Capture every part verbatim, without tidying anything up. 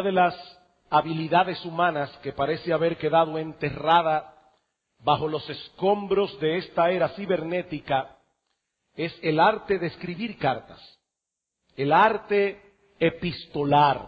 de las habilidades humanas que parece haber quedado enterrada bajo los escombros de esta era cibernética es el arte de escribir cartas, el arte epistolar.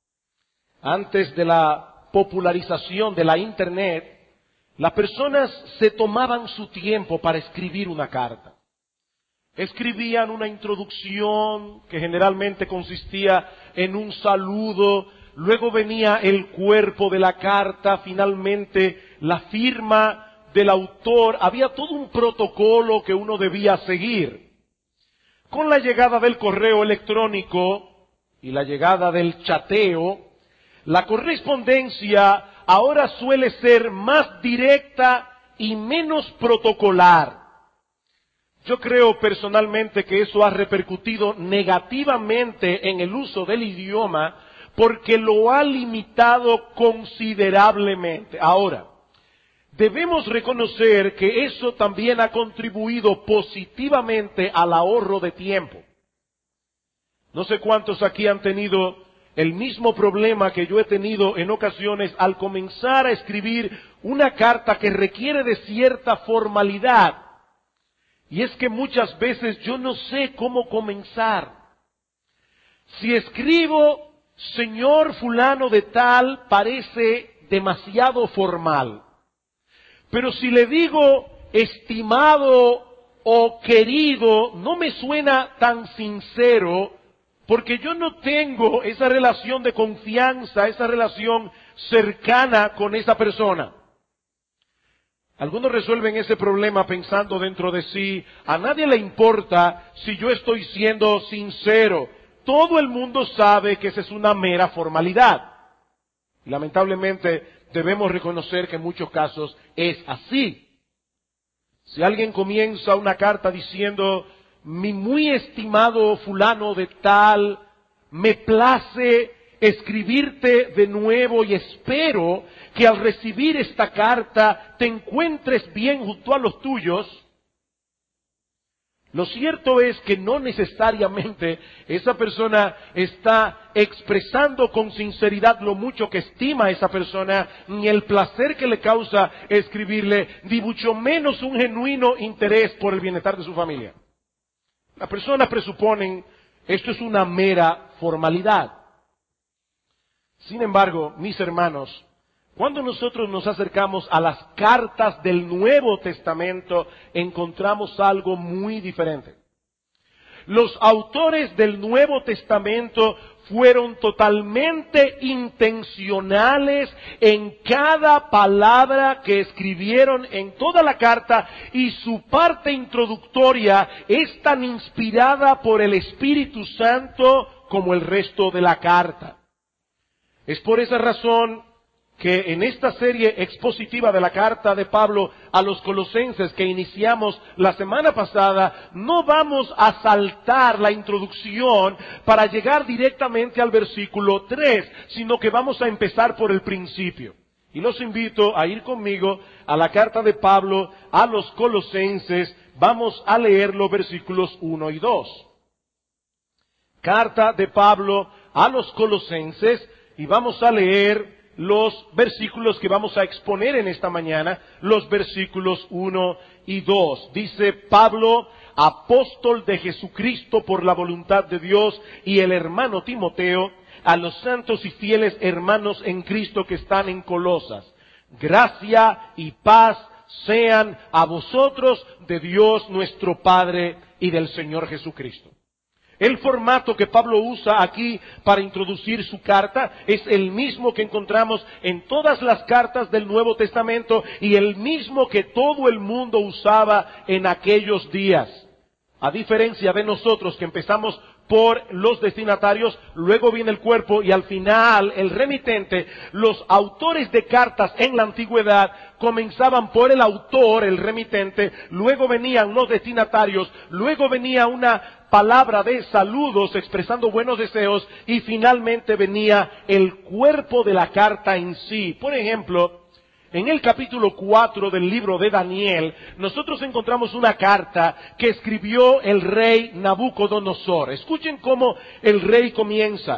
Antes de la popularización de la Internet, las personas se tomaban su tiempo para escribir una carta. Escribían una introducción que generalmente consistía en un saludo, luego venía el cuerpo de la carta, finalmente la firma del autor. Había todo un protocolo que uno debía seguir. Con la llegada del correo electrónico y la llegada del chateo, la correspondencia ahora suele ser más directa y menos protocolar. Yo creo personalmente que eso ha repercutido negativamente en el uso del idioma porque lo ha limitado considerablemente. Ahora, debemos reconocer que eso también ha contribuido positivamente al ahorro de tiempo. No sé cuántos aquí han tenido el mismo problema que yo he tenido en ocasiones al comenzar a escribir una carta que requiere de cierta formalidad. Y es que muchas veces yo no sé cómo comenzar. Si escribo, señor fulano de tal, parece demasiado formal. Pero si le digo, estimado o querido, no me suena tan sincero, porque yo no tengo esa relación de confianza, esa relación cercana con esa persona. Algunos resuelven ese problema pensando dentro de sí, a nadie le importa si yo estoy siendo sincero. Todo el mundo sabe que esa es una mera formalidad. Y lamentablemente debemos reconocer que en muchos casos es así. Si alguien comienza una carta diciendo, mi muy estimado fulano de tal, me place escribirte de nuevo y espero que al recibir esta carta te encuentres bien junto a los tuyos. Lo cierto es que no necesariamente esa persona está expresando con sinceridad lo mucho que estima a esa persona, ni el placer que le causa escribirle, ni mucho menos un genuino interés por el bienestar de su familia. Las personas presuponen esto es una mera formalidad. Sin embargo, mis hermanos, cuando nosotros nos acercamos a las cartas del Nuevo Testamento, encontramos algo muy diferente. Los autores del Nuevo Testamento fueron totalmente intencionales en cada palabra que escribieron en toda la carta, y su parte introductoria es tan inspirada por el Espíritu Santo como el resto de la carta. Es por esa razón que en esta serie expositiva de la carta de Pablo a los Colosenses que iniciamos la semana pasada, no vamos a saltar la introducción para llegar directamente al versículo tres, sino que vamos a empezar por el principio. Y los invito a ir conmigo a la carta de Pablo a los Colosenses. Vamos a leer los versículos uno y dos. Carta de Pablo a los Colosenses, y vamos a leer los versículos que vamos a exponer en esta mañana, los versículos uno y dos. Dice Pablo, apóstol de Jesucristo por la voluntad de Dios, y el hermano Timoteo, a los santos y fieles hermanos en Cristo que están en Colosas. Gracia y paz sean a vosotros de Dios nuestro Padre y del Señor Jesucristo. El formato que Pablo usa aquí para introducir su carta es el mismo que encontramos en todas las cartas del Nuevo Testamento y el mismo que todo el mundo usaba en aquellos días. A diferencia de nosotros que empezamos por los destinatarios, luego viene el cuerpo y al final el remitente, los autores de cartas en la antigüedad comenzaban por el autor, el remitente, luego venían los destinatarios, luego venía una palabra de saludos expresando buenos deseos y finalmente venía el cuerpo de la carta en sí. Por ejemplo, en el capítulo cuatro del libro de Daniel, nosotros encontramos una carta que escribió el rey Nabucodonosor. Escuchen cómo el rey comienza.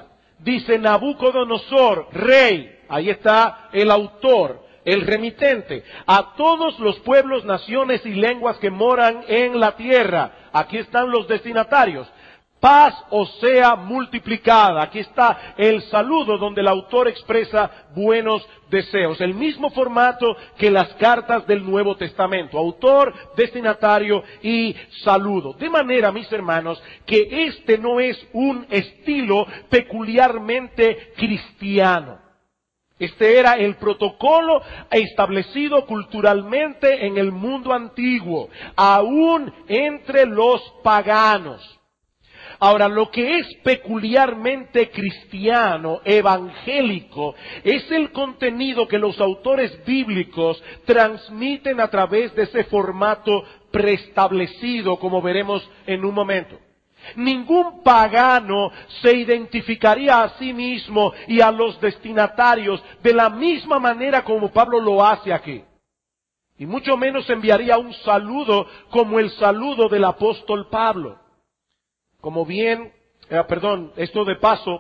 dice Nabucodonosor, rey, ahí está el autor, el remitente, a todos los pueblos, naciones y lenguas que moran en la tierra. Aquí están los destinatarios. Paz os sea multiplicada. Aquí está el saludo donde el autor expresa buenos deseos. El mismo formato que las cartas del Nuevo Testamento. Autor, destinatario y saludo. De manera, mis hermanos, que este no es un estilo peculiarmente cristiano. Este era el protocolo establecido culturalmente en el mundo antiguo, aún entre los paganos. Ahora, lo que es peculiarmente cristiano, evangélico, es el contenido que los autores bíblicos transmiten a través de ese formato preestablecido, como veremos en un momento. Ningún pagano se identificaría a sí mismo y a los destinatarios de la misma manera como Pablo lo hace aquí. Y mucho menos enviaría un saludo como el saludo del apóstol Pablo. Como bien, eh, perdón, esto de paso,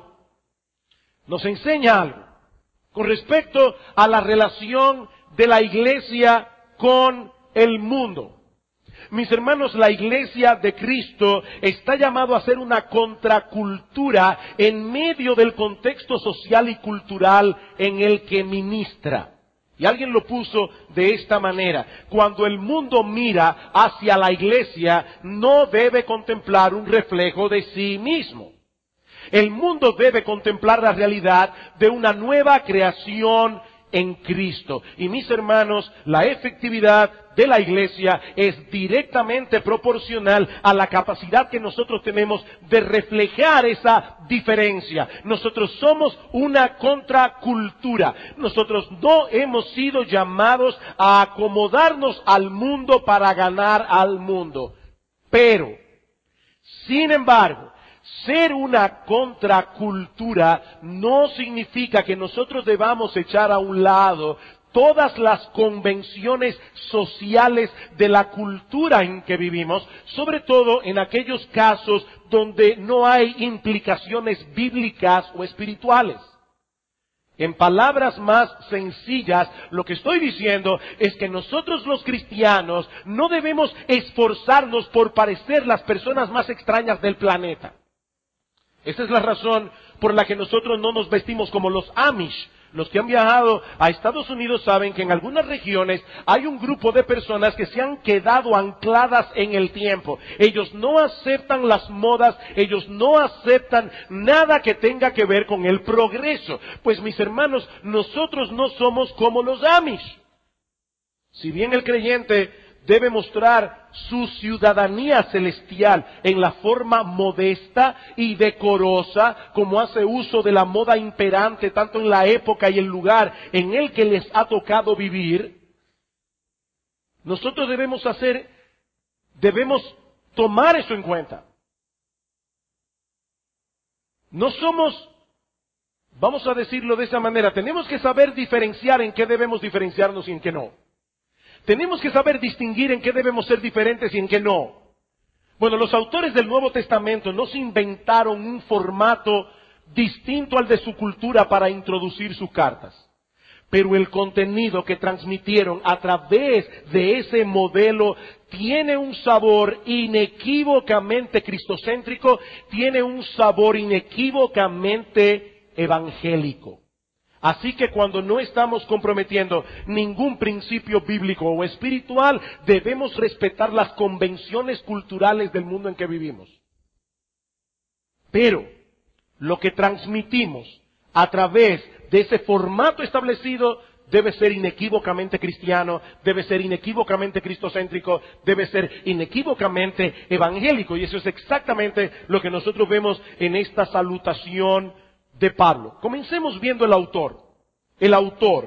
nos enseña algo con respecto a la relación de la iglesia con el mundo. Mis hermanos, la iglesia de Cristo está llamado a ser una contracultura en medio del contexto social y cultural en el que ministra. Y alguien lo puso de esta manera: cuando el mundo mira hacia la iglesia, no debe contemplar un reflejo de sí mismo. El mundo debe contemplar la realidad de una nueva creación en Cristo. Y mis hermanos, la efectividad de la iglesia es directamente proporcional a la capacidad que nosotros tenemos de reflejar esa diferencia. Nosotros somos una contracultura. Nosotros no hemos sido llamados a acomodarnos al mundo para ganar al mundo. Pero, sin embargo, ser una contracultura no significa que nosotros debamos echar a un lado todas las convenciones sociales de la cultura en que vivimos, sobre todo en aquellos casos donde no hay implicaciones bíblicas o espirituales. En palabras más sencillas, lo que estoy diciendo es que nosotros los cristianos no debemos esforzarnos por parecer las personas más extrañas del planeta. Esa es la razón por la que nosotros no nos vestimos como los Amish. Los que han viajado a Estados Unidos saben que en algunas regiones hay un grupo de personas que se han quedado ancladas en el tiempo. Ellos no aceptan las modas, ellos no aceptan nada que tenga que ver con el progreso. Pues mis hermanos, nosotros no somos como los Amish. Si bien el creyente debe mostrar su ciudadanía celestial en la forma modesta y decorosa, como hace uso de la moda imperante tanto en la época y el lugar en el que les ha tocado vivir, nosotros debemos hacer, debemos tomar eso en cuenta. No somos, vamos a decirlo de esa manera, tenemos que saber diferenciar en qué debemos diferenciarnos y en qué no. Tenemos que saber distinguir en qué debemos ser diferentes y en qué no. Bueno, los autores del Nuevo Testamento no se inventaron un formato distinto al de su cultura para introducir sus cartas. Pero el contenido que transmitieron a través de ese modelo tiene un sabor inequívocamente cristocéntrico, tiene un sabor inequívocamente evangélico. Así que cuando no estamos comprometiendo ningún principio bíblico o espiritual, debemos respetar las convenciones culturales del mundo en que vivimos. Pero lo que transmitimos a través de ese formato establecido debe ser inequívocamente cristiano, debe ser inequívocamente cristocéntrico, debe ser inequívocamente evangélico. Y eso es exactamente lo que nosotros vemos en esta salutación de Pablo. Comencemos viendo el autor. El autor.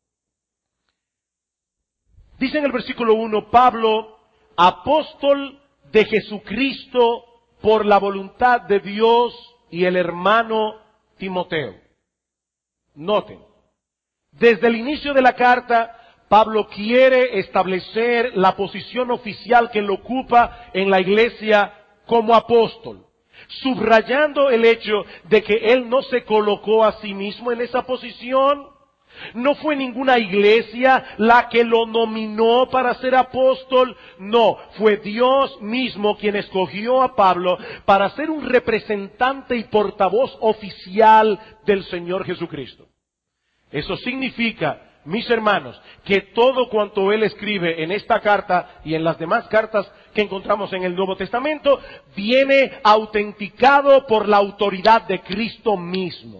Dice en el versículo uno, Pablo, apóstol de Jesucristo por la voluntad de Dios, y el hermano Timoteo. Noten, desde el inicio de la carta, Pablo quiere establecer la posición oficial que él ocupa en la iglesia como apóstol. subrayando el hecho de que él no se colocó a sí mismo en esa posición. No fue ninguna iglesia la que lo nominó para ser apóstol. No, fue Dios mismo quien escogió a Pablo para ser un representante y portavoz oficial del Señor Jesucristo. Eso significa, mis hermanos, que todo cuanto él escribe en esta carta y en las demás cartas que encontramos en el Nuevo Testamento viene autenticado por la autoridad de Cristo mismo.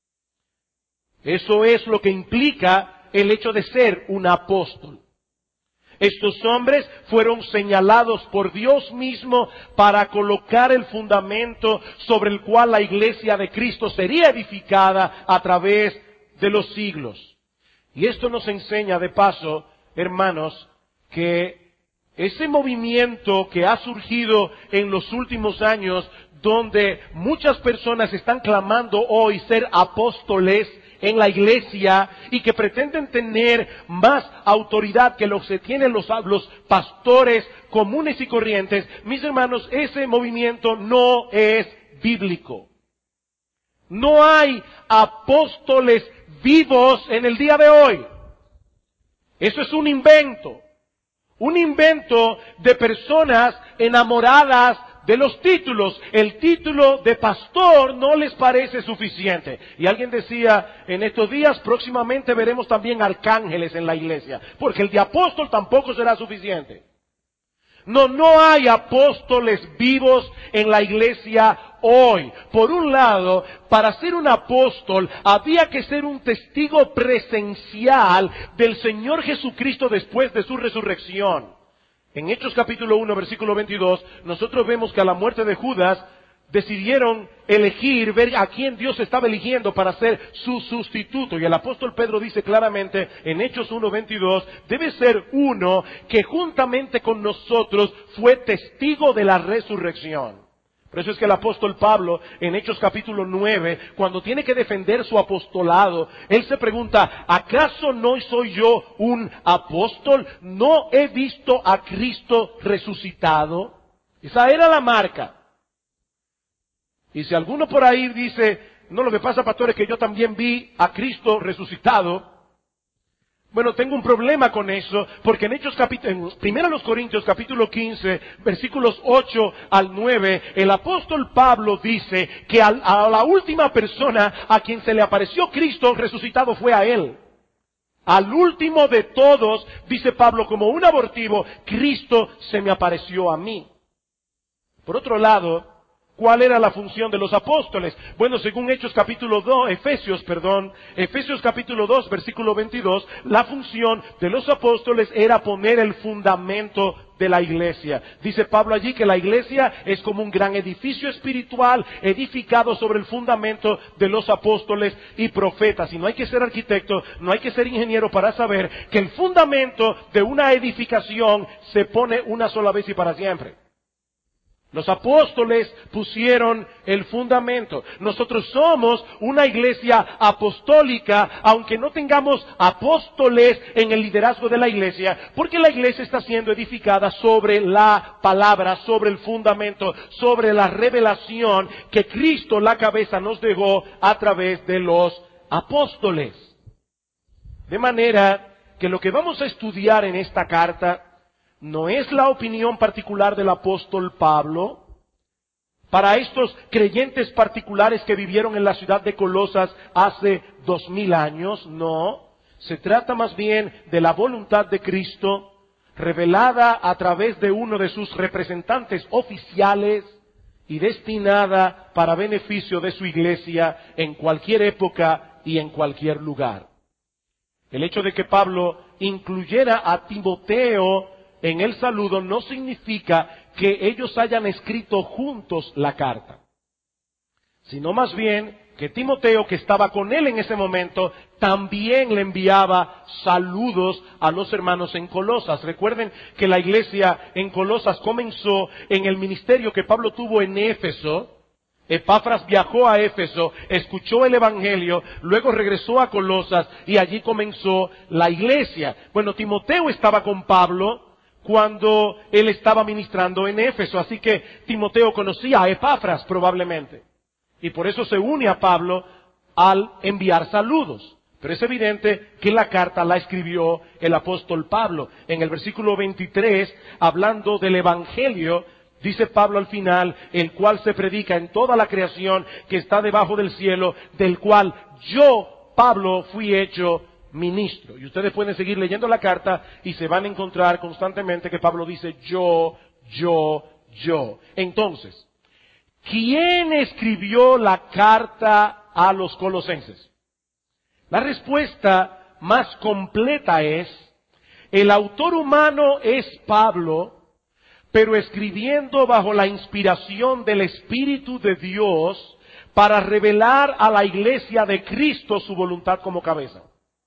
Eso es lo que implica el hecho de ser un apóstol. Estos hombres fueron señalados por Dios mismo para colocar el fundamento sobre el cual la iglesia de Cristo sería edificada a través de los siglos. Y esto nos enseña de paso, hermanos, que ese movimiento que ha surgido en los últimos años, donde muchas personas están clamando hoy ser apóstoles en la iglesia y que pretenden tener más autoridad que lo que tienen los, los pastores comunes y corrientes, mis hermanos, ese movimiento no es bíblico. No hay apóstoles vivos en el día de hoy. Eso es un invento. Un invento de personas enamoradas de los títulos. El título de pastor no les parece suficiente. Y alguien decía, en estos días próximamente veremos también arcángeles en la iglesia, porque el de apóstol tampoco será suficiente. No, no hay apóstoles vivos en la iglesia hoy. Por un lado, para ser un apóstol había que ser un testigo presencial del Señor Jesucristo después de su resurrección. En Hechos capítulo uno, versículo veintidós, nosotros vemos que a la muerte de Judas decidieron elegir, ver a quién Dios estaba eligiendo para ser su sustituto. Y el apóstol Pedro dice claramente en Hechos uno, veintidós, debe ser uno que juntamente con nosotros fue testigo de la resurrección. Por eso es que el apóstol Pablo, en Hechos capítulo nueve, cuando tiene que defender su apostolado, él se pregunta, ¿acaso no soy yo un apóstol? ¿No he visto a Cristo resucitado? Esa era la marca. Y si alguno por ahí dice, no, lo que pasa, pastor, es que yo también vi a Cristo resucitado. Bueno, tengo un problema con eso, porque en Hechos capítulo, en Primera los Corintios capítulo quince, versículos ocho al nueve, el apóstol Pablo dice que a, a la última persona a quien se le apareció Cristo resucitado fue a él. Al último de todos, dice Pablo, como un abortivo, Cristo se me apareció a mí. Por otro lado, ¿cuál era la función de los apóstoles? Bueno, según Hechos capítulo dos, Efesios, perdón, Efesios capítulo dos, versículo veintidós, la función de los apóstoles era poner el fundamento de la iglesia. Dice Pablo allí que la iglesia es como un gran edificio espiritual edificado sobre el fundamento de los apóstoles y profetas. Y no hay que ser arquitecto, no hay que ser ingeniero para saber que el fundamento de una edificación se pone una sola vez y para siempre. Los apóstoles pusieron el fundamento. Nosotros somos una iglesia apostólica, aunque no tengamos apóstoles en el liderazgo de la iglesia, porque la iglesia está siendo edificada sobre la palabra, sobre el fundamento, sobre la revelación que Cristo, la cabeza, nos dejó a través de los apóstoles. De manera que lo que vamos a estudiar en esta carta no es la opinión particular del apóstol Pablo para estos creyentes particulares que vivieron en la ciudad de Colosas hace dos mil años, no. Se trata más bien de la voluntad de Cristo revelada a través de uno de sus representantes oficiales y destinada para beneficio de su iglesia en cualquier época y en cualquier lugar. El hecho de que Pablo incluyera a Timoteo en el saludo no significa que ellos hayan escrito juntos la carta, sino más bien que Timoteo, que estaba con él en ese momento, también le enviaba saludos a los hermanos en Colosas. Recuerden que la iglesia en Colosas comenzó en el ministerio que Pablo tuvo en Éfeso. Epafras viajó a Éfeso, escuchó el evangelio, luego regresó a Colosas y allí comenzó la iglesia. Bueno, Timoteo estaba con Pablo cuando él estaba ministrando en Éfeso. Así que Timoteo conocía a Epafras probablemente. Y por eso se une a Pablo al enviar saludos. Pero es evidente que la carta la escribió el apóstol Pablo. En el versículo veintitrés, hablando del Evangelio, dice Pablo al final, el cual se predica en toda la creación que está debajo del cielo, del cual yo, Pablo, fui hecho ministro. Y ustedes pueden seguir leyendo la carta y se van a encontrar constantemente que Pablo dice yo, yo, yo. Entonces, ¿quién escribió la carta a los colosenses? La respuesta más completa es, el autor humano es Pablo, pero escribiendo bajo la inspiración del Espíritu de Dios para revelar a la iglesia de Cristo su voluntad como cabeza.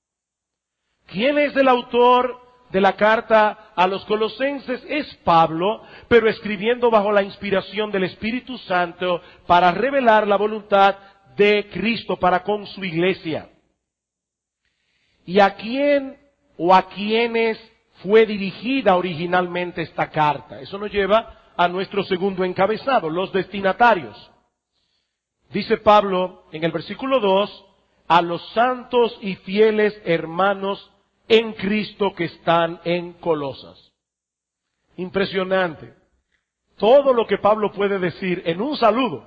¿Quién es el autor de la carta a los colosenses? Es Pablo, pero escribiendo bajo la inspiración del Espíritu Santo para revelar la voluntad de Cristo para con su iglesia. ¿Y a quién o a quiénes fue dirigida originalmente esta carta? Eso nos lleva a nuestro segundo encabezado, los destinatarios. Dice Pablo en el versículo dos, a los santos y fieles hermanos en Cristo que están en Colosas. Impresionante. Todo lo que Pablo puede decir en un saludo.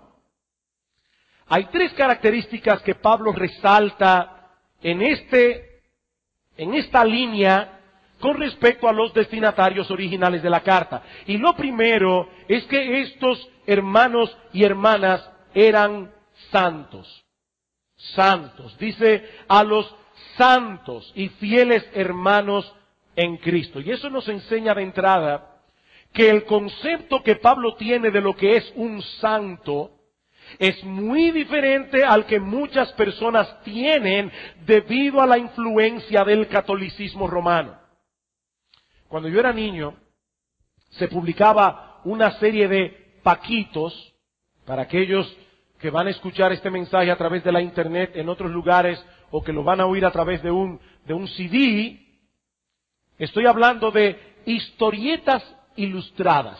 Hay tres características que Pablo resalta en este en esta línea con respecto a los destinatarios originales de la carta. Y lo primero es que estos hermanos y hermanas eran santos. Santos. Dice a los santos y fieles hermanos en Cristo. Y eso nos enseña de entrada que el concepto que Pablo tiene de lo que es un santo es muy diferente al que muchas personas tienen debido a la influencia del catolicismo romano. Cuando yo era niño, se publicaba una serie de paquitos para aquellos que van a escuchar este mensaje a través de la internet en otros lugares o que lo van a oír a través de un, de un C D. Estoy hablando de historietas ilustradas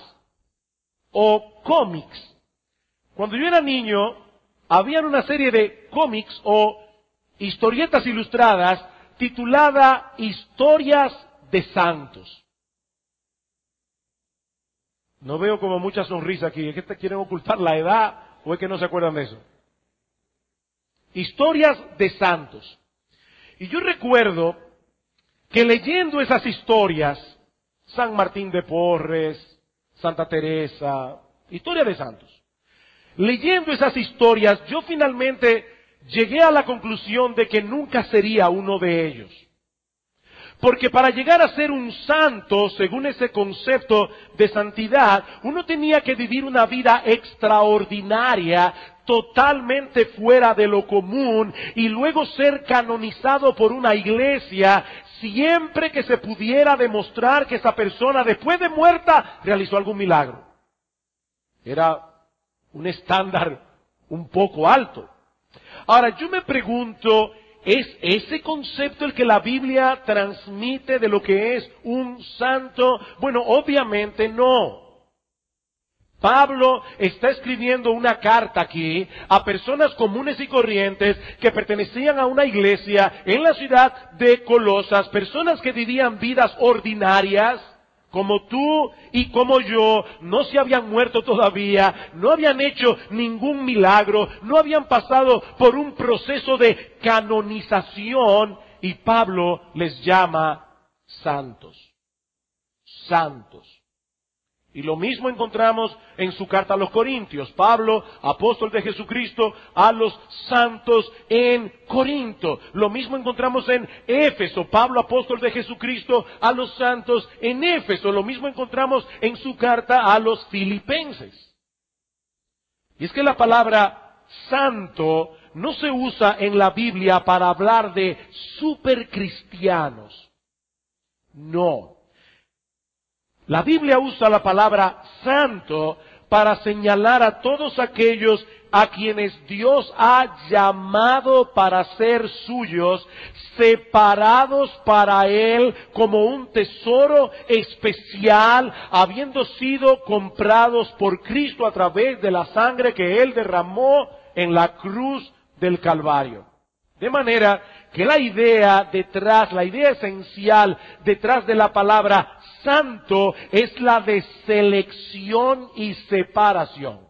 o cómics. Cuando yo era niño, había una serie de cómics o historietas ilustradas titulada Historias de Santos. No veo como mucha sonrisa aquí. ¿Es que te quieren ocultar la edad o es que no se acuerdan de eso? Historias de Santos. Y yo recuerdo que leyendo esas historias, San Martín de Porres, Santa Teresa, historia de santos. Leyendo esas historias, yo finalmente llegué a la conclusión de que nunca sería uno de ellos. Porque para llegar a ser un santo, según ese concepto de santidad, uno tenía que vivir una vida extraordinaria, totalmente fuera de lo común, y luego ser canonizado por una iglesia, siempre que se pudiera demostrar que esa persona, después de muerta, realizó algún milagro. Era un estándar un poco alto. Ahora, yo me pregunto, ¿es ese concepto el que la Biblia transmite de lo que es un santo? Bueno, obviamente no. Pablo está escribiendo una carta aquí a personas comunes y corrientes que pertenecían a una iglesia en la ciudad de Colosas, personas que vivían vidas ordinarias, como tú y como yo, no se habían muerto todavía, no habían hecho ningún milagro, no habían pasado por un proceso de canonización, y Pablo les llama santos. Santos. Y lo mismo encontramos en su carta a los Corintios. Pablo, apóstol de Jesucristo, a los santos en Corinto. Lo mismo encontramos en Éfeso. Pablo, apóstol de Jesucristo, a los santos en Éfeso. Lo mismo encontramos en su carta a los Filipenses. Y es que la palabra santo no se usa en la Biblia para hablar de supercristianos. No. La Biblia usa la palabra santo para señalar a todos aquellos a quienes Dios ha llamado para ser suyos, separados para Él como un tesoro especial, habiendo sido comprados por Cristo a través de la sangre que Él derramó en la cruz del Calvario. De manera que la idea detrás, la idea esencial detrás de la palabra santo es la de selección y separación.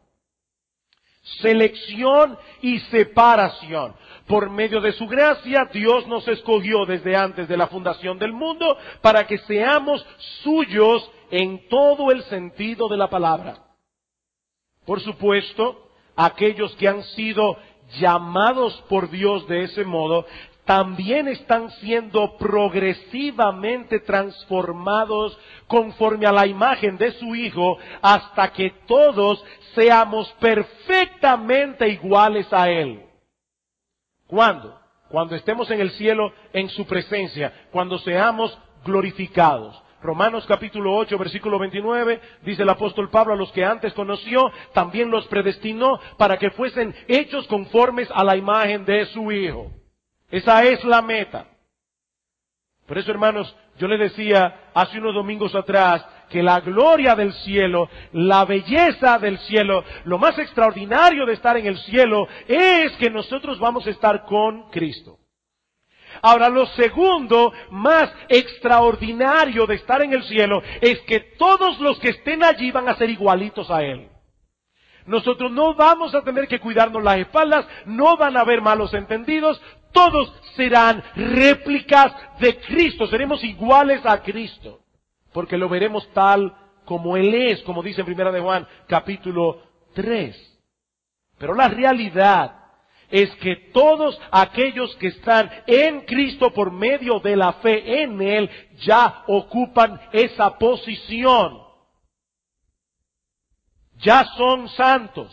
Selección y separación. Por medio de su gracia, Dios nos escogió desde antes de la fundación del mundo para que seamos suyos en todo el sentido de la palabra. Por supuesto, aquellos que han sido llamados por Dios de ese modo, también están siendo progresivamente transformados conforme a la imagen de su Hijo, hasta que todos seamos perfectamente iguales a Él. ¿Cuándo? Cuando estemos en el cielo, en su presencia, cuando seamos glorificados. Romanos capítulo ocho, versículo veintinueve, dice el apóstol Pablo: a los que antes conoció, también los predestinó para que fuesen hechos conformes a la imagen de su Hijo. Esa es la meta. Por eso, hermanos, yo les decía hace unos domingos atrás que la gloria del cielo, la belleza del cielo, lo más extraordinario de estar en el cielo es que nosotros vamos a estar con Cristo. Ahora, lo segundo más extraordinario de estar en el cielo es que todos los que estén allí van a ser igualitos a Él. Nosotros no vamos a tener que cuidarnos las espaldas, no van a haber malos entendidos, todos serán réplicas de Cristo, seremos iguales a Cristo, porque lo veremos tal como Él es, como dice en Primera de Juan, capítulo tres. Pero la realidad es que todos aquellos que están en Cristo por medio de la fe en Él, ya ocupan esa posición. Ya son santos.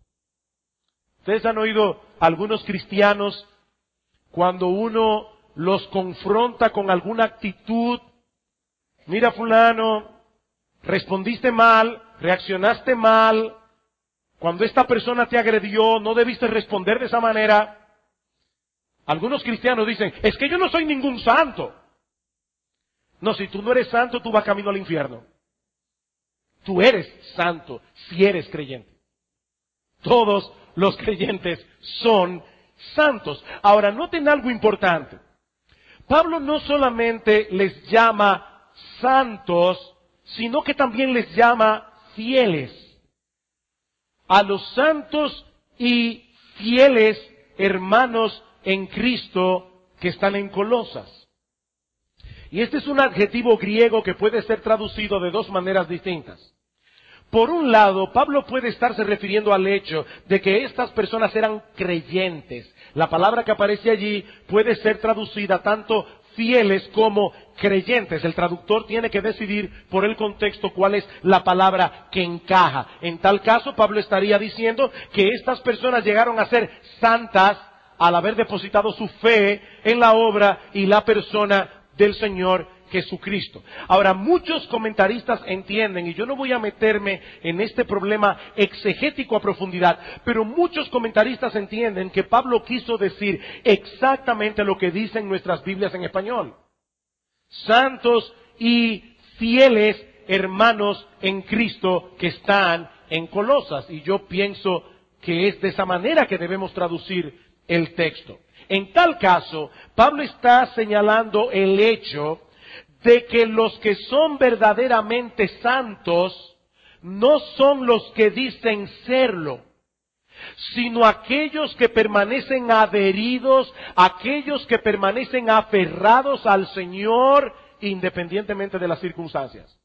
Ustedes han oído algunos cristianos, cuando uno los confronta con alguna actitud: mira, fulano, respondiste mal, reaccionaste mal, cuando esta persona te agredió, no debiste responder de esa manera. Algunos cristianos dicen: es que yo no soy ningún santo. No, si tú no eres santo, tú vas camino al infierno. Tú eres santo si eres creyente. Todos los creyentes son santos. Ahora, noten algo importante. Pablo no solamente les llama santos, sino que también les llama fieles. A los santos y fieles hermanos en Cristo que están en Colosas. Y este es un adjetivo griego que puede ser traducido de dos maneras distintas. Por un lado, Pablo puede estarse refiriendo al hecho de que estas personas eran creyentes. La palabra que aparece allí puede ser traducida tanto fieles como creyentes. El traductor tiene que decidir por el contexto cuál es la palabra que encaja. En tal caso, Pablo estaría diciendo que estas personas llegaron a ser santas al haber depositado su fe en la obra y la persona del Señor Jesucristo. Ahora, muchos comentaristas entienden, y yo no voy a meterme en este problema exegético a profundidad, pero muchos comentaristas entienden que Pablo quiso decir exactamente lo que dicen nuestras Biblias en español. Santos y fieles hermanos en Cristo que están en Colosas. Y yo pienso que es de esa manera que debemos traducir el texto. En tal caso, Pablo está señalando el hecho de que los que son verdaderamente santos no son los que dicen serlo, sino aquellos que permanecen adheridos, aquellos que permanecen aferrados al Señor independientemente de las circunstancias.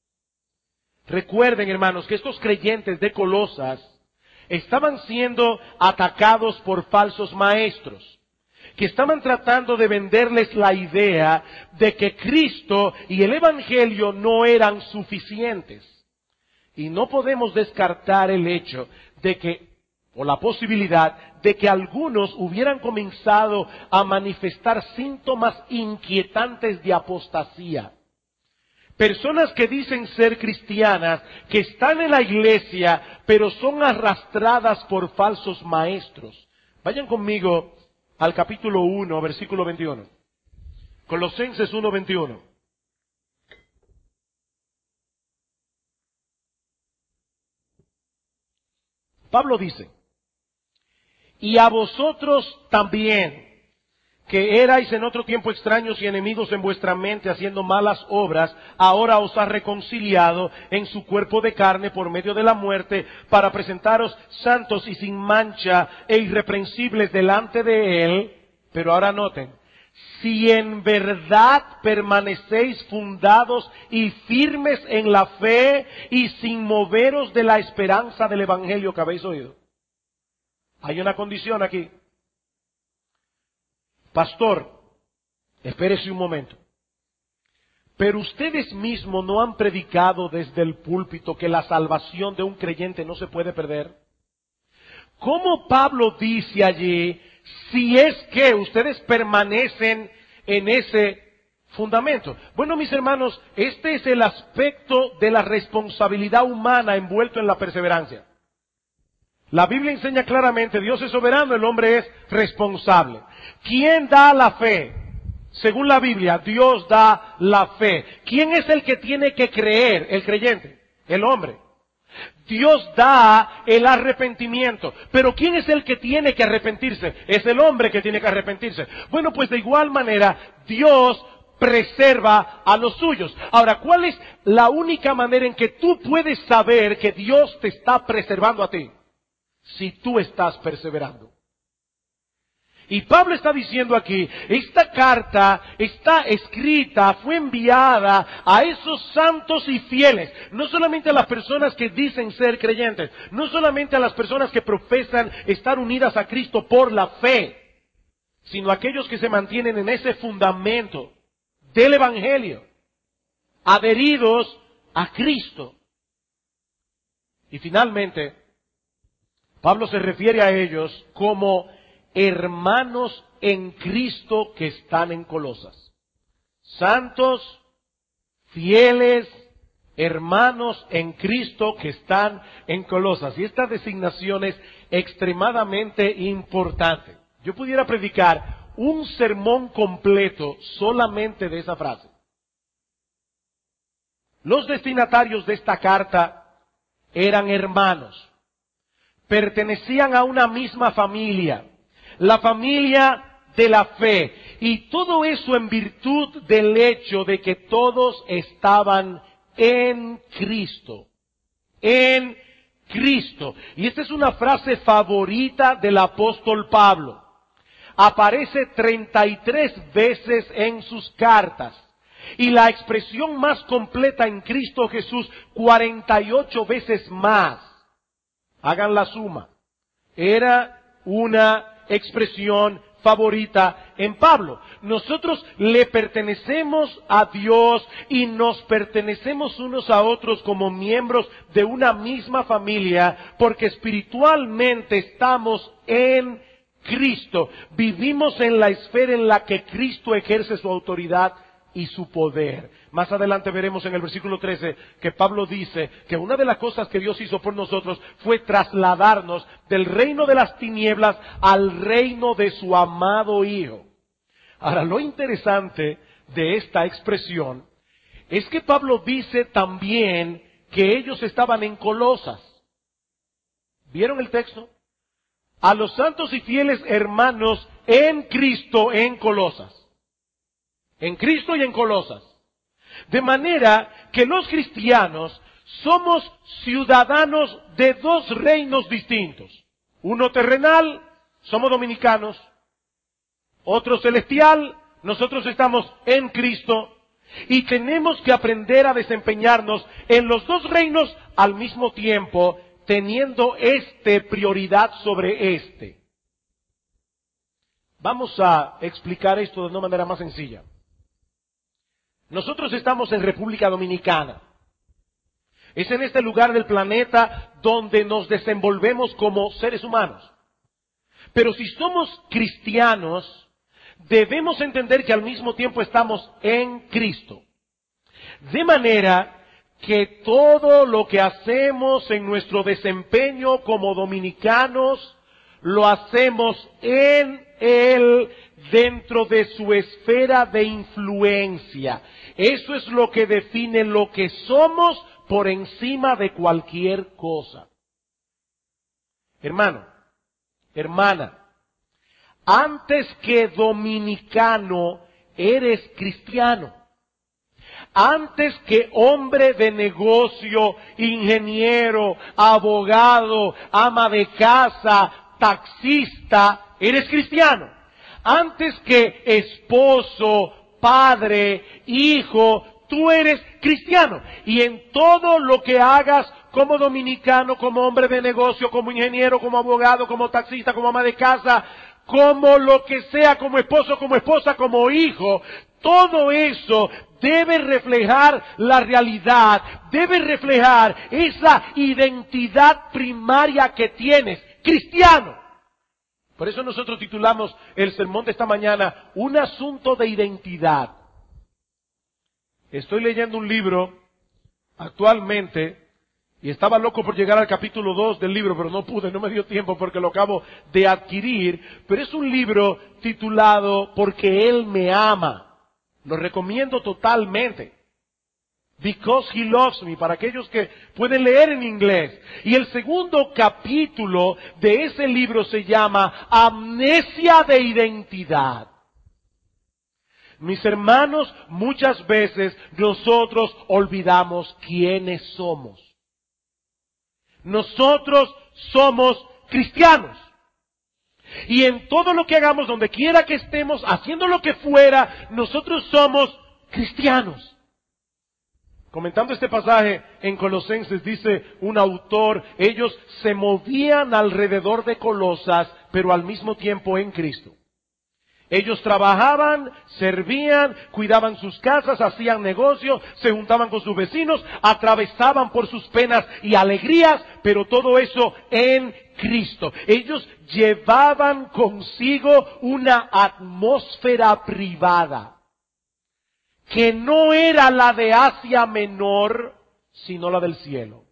Recuerden, hermanos, que estos creyentes de Colosas estaban siendo atacados por falsos maestros, que estaban tratando de venderles la idea de que Cristo y el Evangelio no eran suficientes. Y no podemos descartar el hecho de que, o la posibilidad de que algunos hubieran comenzado a manifestar síntomas inquietantes de apostasía. Personas que dicen ser cristianas, que están en la iglesia, pero son arrastradas por falsos maestros. Vayan conmigo al capítulo uno, versículo veintiuno. Colosenses uno, veintiuno. Pablo dice: y a vosotros también, que erais en otro tiempo extraños y enemigos en vuestra mente, haciendo malas obras, ahora os ha reconciliado en su cuerpo de carne por medio de la muerte, para presentaros santos y sin mancha e irreprensibles delante de Él. Pero ahora noten: si en verdad permanecéis fundados y firmes en la fe y sin moveros de la esperanza del Evangelio que habéis oído. Hay una condición aquí. Pastor, espérese un momento. Pero ustedes mismos no han predicado desde el púlpito que la salvación de un creyente no se puede perder. ¿Cómo Pablo dice allí, si es que ustedes permanecen en ese fundamento? Bueno, mis hermanos, este es el aspecto de la responsabilidad humana envuelto en la perseverancia. La Biblia enseña claramente, Dios es soberano, el hombre es responsable. ¿Quién da la fe? Según la Biblia, Dios da la fe. ¿Quién es el que tiene que creer? El creyente, el hombre. Dios da el arrepentimiento. Pero ¿quién es el que tiene que arrepentirse? Es el hombre que tiene que arrepentirse. Bueno, pues de igual manera, Dios preserva a los suyos. Ahora, ¿cuál es la única manera en que tú puedes saber que Dios te está preservando a ti? Si tú estás perseverando. Y Pablo está diciendo aquí, esta carta está escrita, fue enviada a esos santos y fieles, no solamente a las personas que dicen ser creyentes, no solamente a las personas que profesan estar unidas a Cristo por la fe, sino a aquellos que se mantienen en ese fundamento del Evangelio, adheridos a Cristo. Y finalmente, Pablo se refiere a ellos como hermanos en Cristo que están en Colosas. Santos, fieles, hermanos en Cristo que están en Colosas. Y esta designación es extremadamente importante. Yo pudiera predicar un sermón completo solamente de esa frase. Los destinatarios de esta carta eran hermanos. Pertenecían a una misma familia, la familia de la fe, y todo eso en virtud del hecho de que todos estaban en Cristo, en Cristo. Y esta es una frase favorita del apóstol Pablo. Aparece treinta y tres veces en sus cartas, y la expresión más completa en Cristo Jesús, cuarenta y ocho veces más. Hagan la suma. Era una expresión favorita en Pablo. Nosotros le pertenecemos a Dios y nos pertenecemos unos a otros como miembros de una misma familia, porque espiritualmente estamos en Cristo. Vivimos en la esfera en la que Cristo ejerce su autoridad y su poder. Más adelante veremos en el versículo trece que Pablo dice que una de las cosas que Dios hizo por nosotros fue trasladarnos del reino de las tinieblas al reino de su amado Hijo. Ahora, lo interesante de esta expresión es que Pablo dice también que ellos estaban en Colosas. ¿Vieron el texto? A los santos y fieles hermanos en Cristo en Colosas. En Cristo y en Colosas. De manera que los cristianos somos ciudadanos de dos reinos distintos. Uno terrenal, somos dominicanos. Otro celestial, nosotros estamos en Cristo. Y tenemos que aprender a desempeñarnos en los dos reinos al mismo tiempo, teniendo este prioridad sobre este. Vamos a explicar esto de una manera más sencilla. Nosotros estamos en República Dominicana. Es en este lugar del planeta donde nos desenvolvemos como seres humanos. Pero si somos cristianos, debemos entender que al mismo tiempo estamos en Cristo. De manera que todo lo que hacemos en nuestro desempeño como dominicanos, lo hacemos en Él, dentro de su esfera de influencia. Eso es lo que define lo que somos por encima de cualquier cosa. Hermano, hermana, antes que dominicano, eres cristiano. Antes que hombre de negocio, ingeniero, abogado, ama de casa, taxista, eres cristiano. Antes que esposo, padre, hijo, tú eres cristiano. Y en todo lo que hagas como dominicano, como hombre de negocio, como ingeniero, como abogado, como taxista, como ama de casa, como lo que sea, como esposo, como esposa, como hijo, todo eso debe reflejar la realidad, debe reflejar esa identidad primaria que tienes, cristiano. Por eso nosotros titulamos el sermón de esta mañana, Un asunto de identidad. Estoy leyendo un libro actualmente, y estaba loco por llegar al capítulo dos del libro, pero no pude, no me dio tiempo porque lo acabo de adquirir. Pero es un libro titulado Porque Él me ama. Lo recomiendo totalmente. Because He Loves Me, para aquellos que pueden leer en inglés. Y el segundo capítulo de ese libro se llama Amnesia de Identidad. Mis hermanos, muchas veces nosotros olvidamos quiénes somos. Nosotros somos cristianos. Y en todo lo que hagamos, donde quiera que estemos, haciendo lo que fuera, nosotros somos cristianos. Comentando este pasaje en Colosenses, dice un autor, ellos se movían alrededor de Colosas, pero al mismo tiempo en Cristo. Ellos trabajaban, servían, cuidaban sus casas, hacían negocio, se juntaban con sus vecinos, atravesaban por sus penas y alegrías, pero todo eso en Cristo. Ellos llevaban consigo una atmósfera privada, que no era la de Asia Menor, sino la del cielo.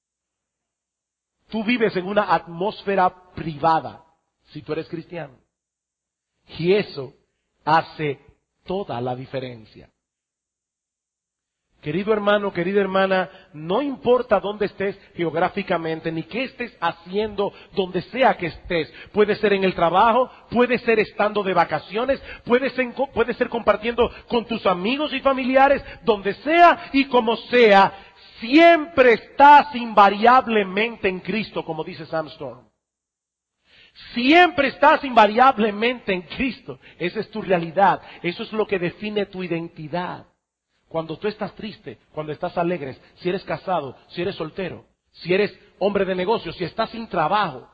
Tú vives en una atmósfera privada, si tú eres cristiano. Y eso hace toda la diferencia. Querido hermano, querida hermana, no importa dónde estés geográficamente, ni qué estés haciendo donde sea que estés. Puede ser en el trabajo, puede ser estando de vacaciones, puede ser, puede ser compartiendo con tus amigos y familiares, donde sea y como sea, siempre estás invariablemente en Cristo, como dice Sam Storm. Siempre estás invariablemente en Cristo. Esa es tu realidad. Eso es lo que define tu identidad. Cuando tú estás triste, cuando estás alegre, si eres casado, si eres soltero, si eres hombre de negocios, si estás sin trabajo.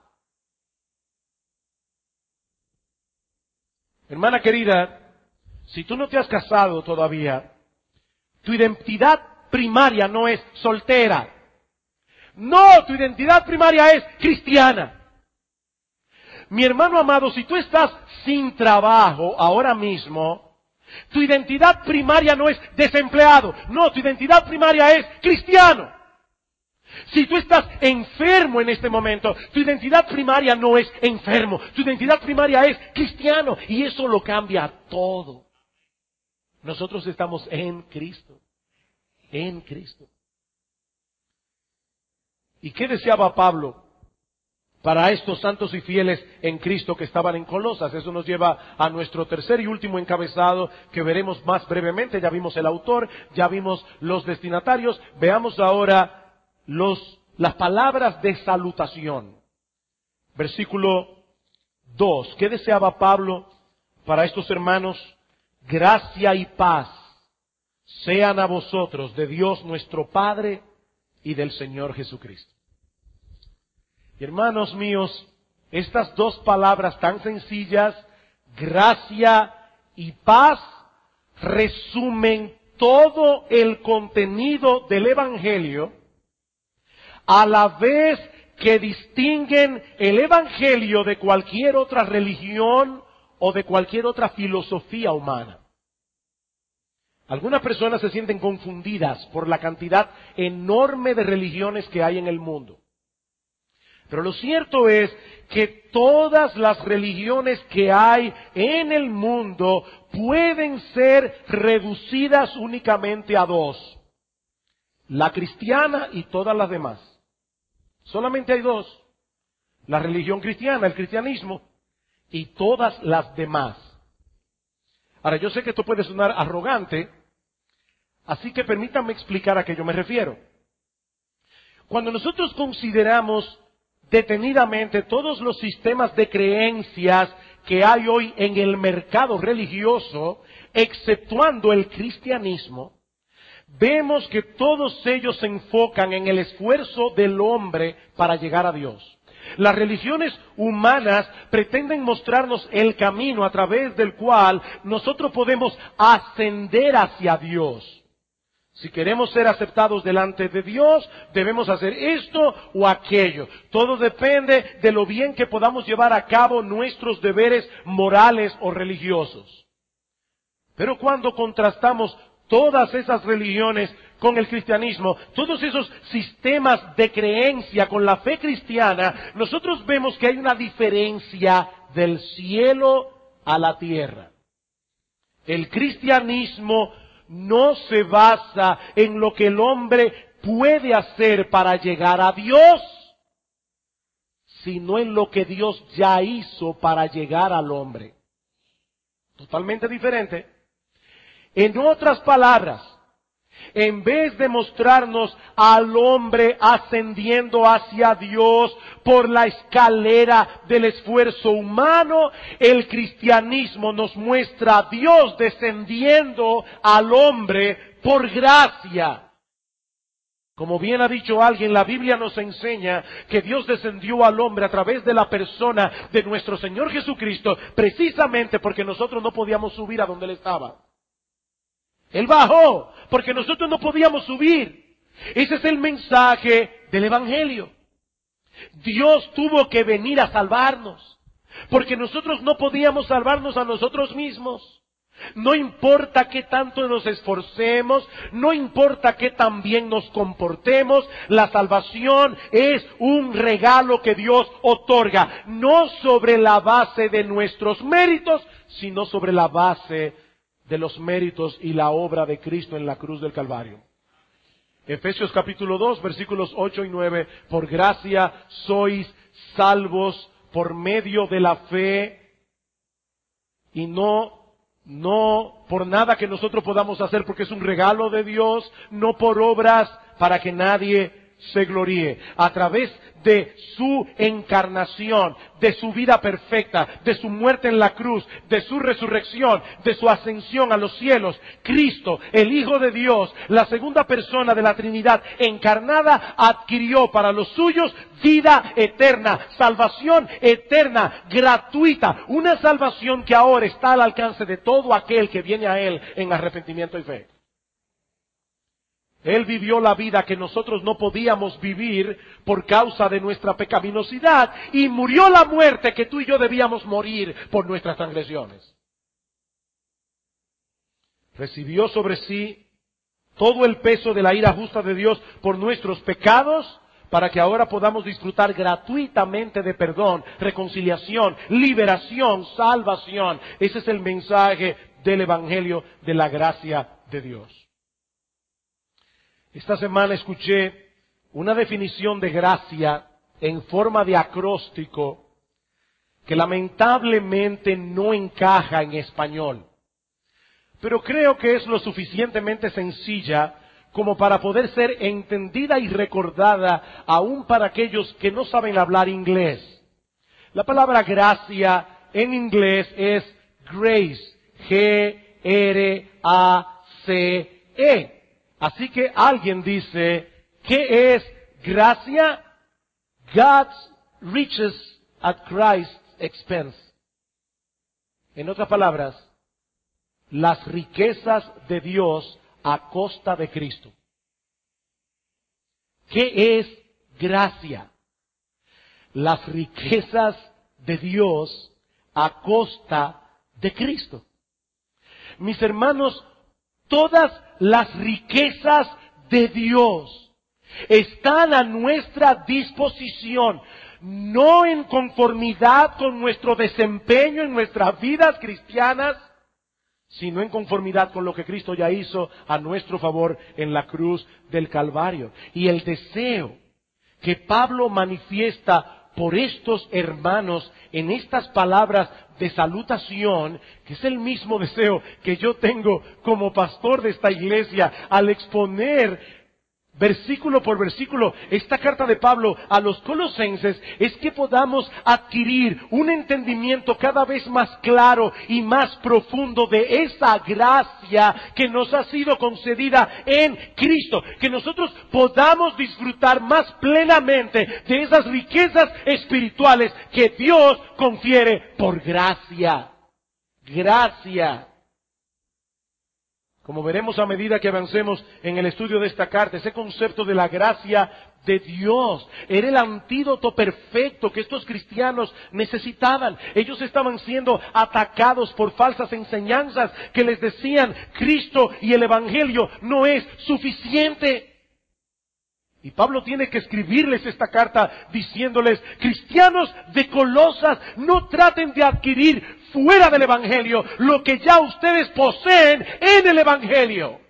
Hermana querida, si tú no te has casado todavía, tu identidad primaria no es soltera. No, tu identidad primaria es cristiana. Mi hermano amado, si tú estás sin trabajo ahora mismo, tu identidad primaria no es desempleado. No, tu identidad primaria es cristiano. Si tú estás enfermo en este momento, tu identidad primaria no es enfermo. Tu identidad primaria es cristiano. Y eso lo cambia todo. Nosotros estamos en Cristo. En Cristo. ¿Y qué deseaba Pablo para estos santos y fieles en Cristo que estaban en Colosas? Eso nos lleva a nuestro tercer y último encabezado que veremos más brevemente. Ya vimos el autor, ya vimos los destinatarios. Veamos ahora los, las palabras de salutación. Versículo dos. ¿Qué deseaba Pablo para estos hermanos? Gracia y paz sean a vosotros de Dios nuestro Padre y del Señor Jesucristo. Y hermanos míos, estas dos palabras tan sencillas, gracia y paz, resumen todo el contenido del Evangelio, a la vez que distinguen el Evangelio de cualquier otra religión o de cualquier otra filosofía humana. Algunas personas se sienten confundidas por la cantidad enorme de religiones que hay en el mundo. Pero lo cierto es que todas las religiones que hay en el mundo pueden ser reducidas únicamente a dos: la cristiana y todas las demás. Solamente hay dos: la religión cristiana, el cristianismo, y todas las demás. Ahora, yo sé que esto puede sonar arrogante, así que permítanme explicar a qué yo me refiero. Cuando nosotros consideramos detenidamente todos los sistemas de creencias que hay hoy en el mercado religioso, exceptuando el cristianismo, vemos que todos ellos se enfocan en el esfuerzo del hombre para llegar a Dios. Las religiones humanas pretenden mostrarnos el camino a través del cual nosotros podemos ascender hacia Dios. Si queremos ser aceptados delante de Dios, debemos hacer esto o aquello. Todo depende de lo bien que podamos llevar a cabo nuestros deberes morales o religiosos. Pero cuando contrastamos todas esas religiones con el cristianismo, todos esos sistemas de creencia con la fe cristiana, nosotros vemos que hay una diferencia del cielo a la tierra. El cristianismo no se basa en lo que el hombre puede hacer para llegar a Dios, sino en lo que Dios ya hizo para llegar al hombre. Totalmente diferente. En otras palabras, en vez de mostrarnos al hombre ascendiendo hacia Dios por la escalera del esfuerzo humano, el cristianismo nos muestra a Dios descendiendo al hombre por gracia. Como bien ha dicho alguien, la Biblia nos enseña que Dios descendió al hombre a través de la persona de nuestro Señor Jesucristo, precisamente porque nosotros no podíamos subir a donde Él estaba. Él bajó porque nosotros no podíamos subir. Ese es el mensaje del Evangelio. Dios tuvo que venir a salvarnos porque nosotros no podíamos salvarnos a nosotros mismos. No importa qué tanto nos esforcemos, no importa qué tan bien nos comportemos, la salvación es un regalo que Dios otorga, no sobre la base de nuestros méritos, sino sobre la base de los méritos y la obra de Cristo en la cruz del Calvario. Efesios capítulo dos, versículos ocho y nueve, por gracia sois salvos por medio de la fe, y no No por nada que nosotros podamos hacer, porque es un regalo de Dios, no por obras para que nadie se gloríe. A través de su encarnación, de su vida perfecta, de su muerte en la cruz, de su resurrección, de su ascensión a los cielos, Cristo, el Hijo de Dios, la segunda persona de la Trinidad encarnada, adquirió para los suyos vida eterna, salvación eterna, gratuita, una salvación que ahora está al alcance de todo aquel que viene a Él en arrepentimiento y fe. Él vivió la vida que nosotros no podíamos vivir por causa de nuestra pecaminosidad y murió la muerte que tú y yo debíamos morir por nuestras transgresiones. Recibió sobre sí todo el peso de la ira justa de Dios por nuestros pecados, para que ahora podamos disfrutar gratuitamente de perdón, reconciliación, liberación, salvación. Ese es el mensaje del Evangelio de la gracia de Dios. Esta semana escuché una definición de gracia en forma de acróstico que lamentablemente no encaja en español. Pero creo que es lo suficientemente sencilla como para poder ser entendida y recordada aún para aquellos que no saben hablar inglés. La palabra gracia en inglés es grace, G R A C E. Así que alguien dice, ¿qué es gracia? God's riches at Christ's expense. En otras palabras, las riquezas de Dios a costa de Cristo. ¿Qué es gracia? Las riquezas de Dios a costa de Cristo. Mis hermanos, todas las riquezas de Dios están a nuestra disposición, no en conformidad con nuestro desempeño en nuestras vidas cristianas, sino en conformidad con lo que Cristo ya hizo a nuestro favor en la cruz del Calvario. Y el deseo que Pablo manifiesta por estos hermanos en estas palabras de salutación, que es el mismo deseo que yo tengo como pastor de esta iglesia al exponer versículo por versículo esta carta de Pablo a los colosenses, es que podamos adquirir un entendimiento cada vez más claro y más profundo de esa gracia que nos ha sido concedida en Cristo, que nosotros podamos disfrutar más plenamente de esas riquezas espirituales que Dios confiere por gracia. Gracia. Como veremos a medida que avancemos en el estudio de esta carta, ese concepto de la gracia de Dios era el antídoto perfecto que estos cristianos necesitaban. Ellos estaban siendo atacados por falsas enseñanzas que les decían Cristo y el Evangelio no es suficiente. Y Pablo tiene que escribirles esta carta diciéndoles, cristianos de Colosas, no traten de adquirir fuera del Evangelio lo que ya ustedes poseen en el Evangelio.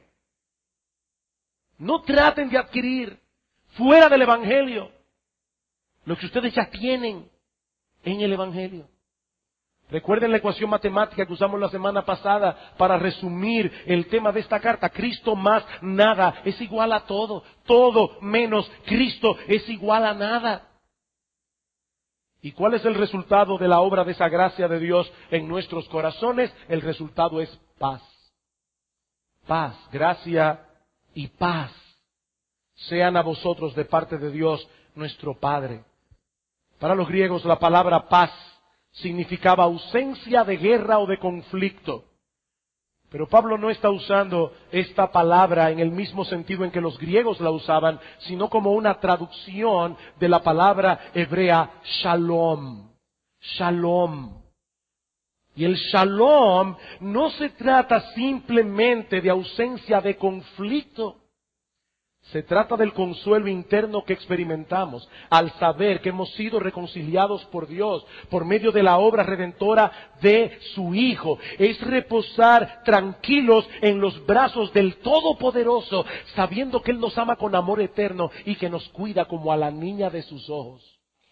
No traten de adquirir fuera del Evangelio lo que ustedes ya tienen en el Evangelio. Recuerden la ecuación matemática que usamos la semana pasada para resumir el tema de esta carta. Cristo más nada es igual a todo. Todo menos Cristo es igual a nada. ¿Y cuál es el resultado de la obra de esa gracia de Dios en nuestros corazones? El resultado es paz. Paz, gracia y paz sean a vosotros de parte de Dios nuestro Padre. Para los griegos la palabra paz significaba ausencia de guerra o de conflicto. Pero Pablo no está usando esta palabra en el mismo sentido en que los griegos la usaban, sino como una traducción de la palabra hebrea shalom. Shalom. Y el shalom no se trata simplemente de ausencia de conflicto. Se trata del consuelo interno que experimentamos al saber que hemos sido reconciliados por Dios por medio de la obra redentora de su Hijo. Es reposar tranquilos en los brazos del Todopoderoso, sabiendo que Él nos ama con amor eterno y que nos cuida como a la niña de sus ojos.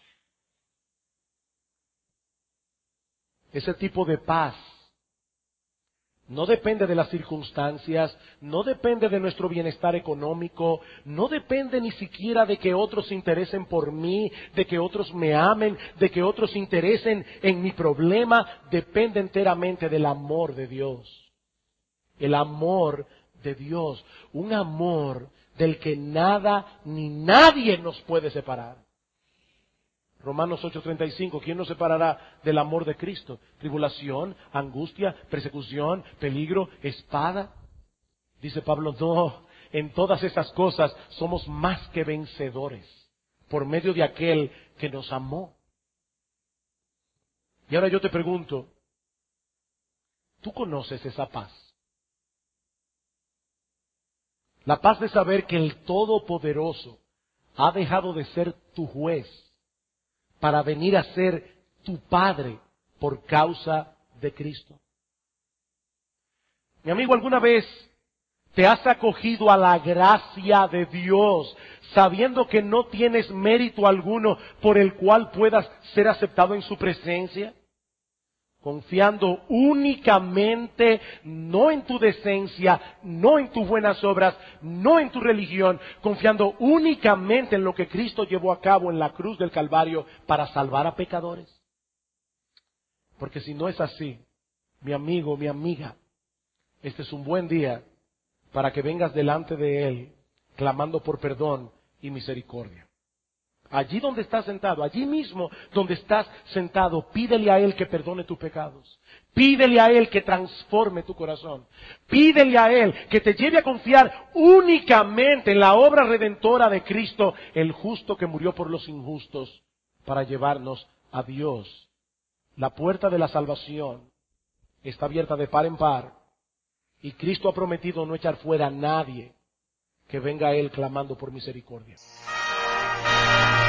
Ese tipo de paz no depende de las circunstancias, no depende de nuestro bienestar económico, no depende ni siquiera de que otros se interesen por mí, de que otros me amen, de que otros se interesen en mi problema, depende enteramente del amor de Dios. El amor de Dios, un amor del que nada ni nadie nos puede separar. Romanos ocho treinta y cinco, ¿quién nos separará del amor de Cristo? Tribulación, angustia, persecución, peligro, espada. Dice Pablo, no, en todas esas cosas somos más que vencedores por medio de aquel que nos amó. Y ahora yo te pregunto, ¿tú conoces esa paz? La paz de saber que el Todopoderoso ha dejado de ser tu juez para venir a ser tu Padre por causa de Cristo. Mi amigo, ¿alguna vez te has acogido a la gracia de Dios sabiendo que no tienes mérito alguno por el cual puedas ser aceptado en su presencia? Confiando únicamente no en tu decencia, no en tus buenas obras, no en tu religión, confiando únicamente en lo que Cristo llevó a cabo en la cruz del Calvario para salvar a pecadores. Porque si no es así, mi amigo, mi amiga, este es un buen día para que vengas delante de Él clamando por perdón y misericordia. Allí donde estás sentado, allí mismo donde estás sentado, pídele a Él que perdone tus pecados. Pídele a Él que transforme tu corazón. Pídele a Él que te lleve a confiar únicamente en la obra redentora de Cristo, el justo que murió por los injustos, para llevarnos a Dios. La puerta de la salvación está abierta de par en par Y Cristo ha prometido no echar fuera a nadie que venga a Él clamando por misericordia.